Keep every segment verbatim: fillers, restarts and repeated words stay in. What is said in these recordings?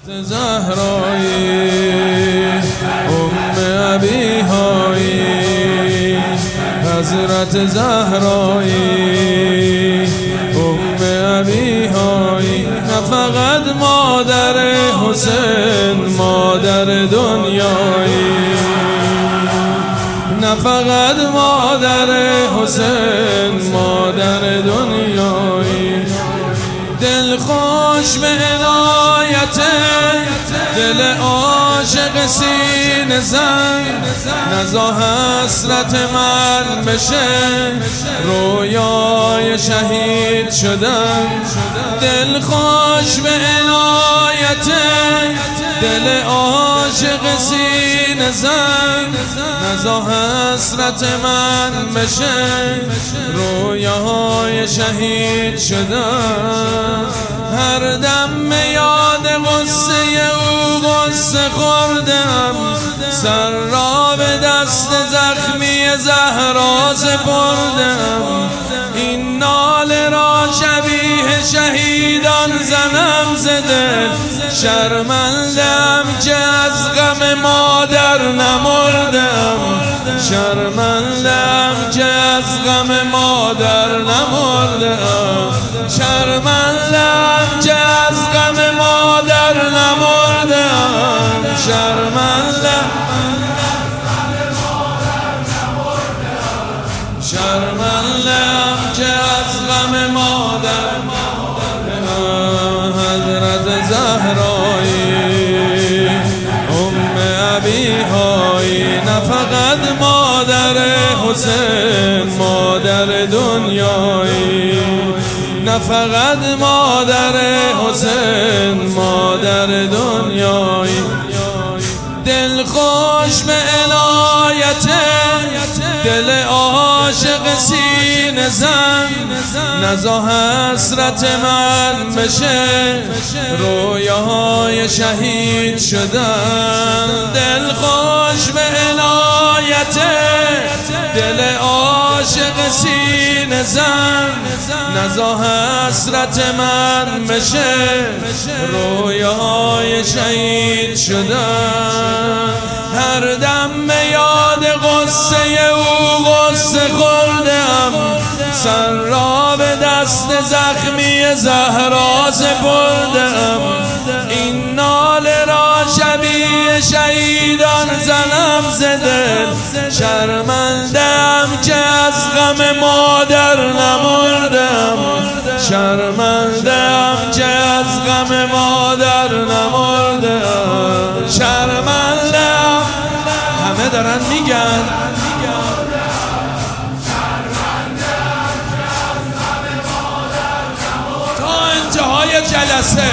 زهرایی ام ابیهایی حضرت زهرایی ام ابیهایی نه فقط مادر حسین مادر دنیایی نه فقط مادر حسین مادر دنیایی دل خوش به عنایت دل عاشق سینه زن نزا حسرت من بشه رویای شهید شدن دل خوش به عنایت دل عاشق سینه زن نزا حسرت من بشه رویای شهید شدن هر دم یاد غصه او غصه خوردم سر را به دست زخمی زهرا سپردم این ناله را شبیه شهیدان زنم زده شرمندم که از غم مادر نمردم شرمندم که از غم مادر نمردم شرمندم که از غم مادر نمردم شرمندم شرمندم که از غم مادر حضرت زهرایی ام ابیهایی نه فقط مادر حسین مادر دنیایی نه فقط مادر حسین مادر دنیایی دل خوش به عنایت دل عاشق سینه زن نزا حسرت من بشه رویاهای شهید شدن دل خوش به عنایت دل عاشق سینه زن نزا حسرت من بشه رویاهای شهید شدن هر دم یاد غصه او غصه خوردم سر را به دست زخمی زهرا سپردم این ناله را شبیه شهیدان زنم زده شرمندم که از غم مادر نمردم شرمندم که از غم مادر نمردم شرمندم همه دارن میگن تا انتهای جلسه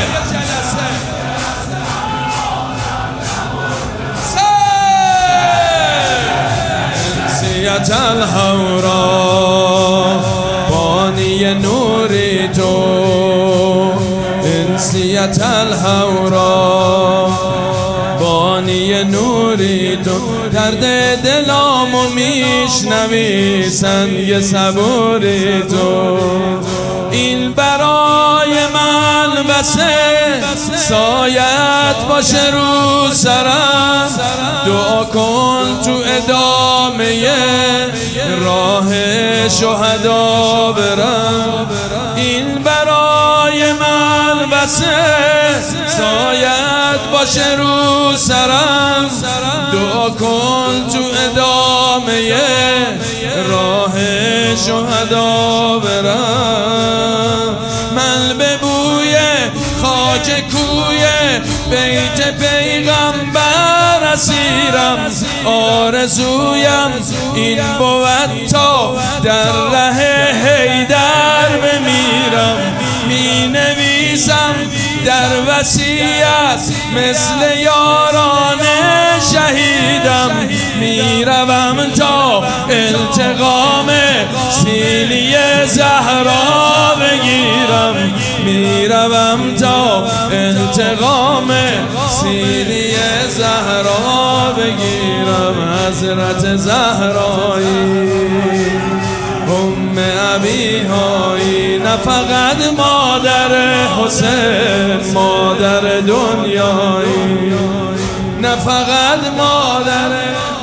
انسیت الهورا بانی نوری تو انسیت الهورا بانی نوری تو درد دلامو میشنوی سنگ صبوری تو این برای من بسه سایت باشه رو سرم دعا کن تو ادامه راه شهدا برم این برای من بسه سایت باشه رو سرم دعا کن تو ادامه راه شهدا برم من به بوی خاک کوی بیت پیغمبر اسیرم آرزویم این بود تا در ره حیدر بمیرم می نویسم در وصیت مثل یاران شهیدم میروم تا التقام سیلی زهرا بگیرم میروم تا التقام سیلی زهرا بگیرم حضرت زهرایی ام ابیهایی، نه فقط مادر حسین، مادر دنیایی، نه فقط مادر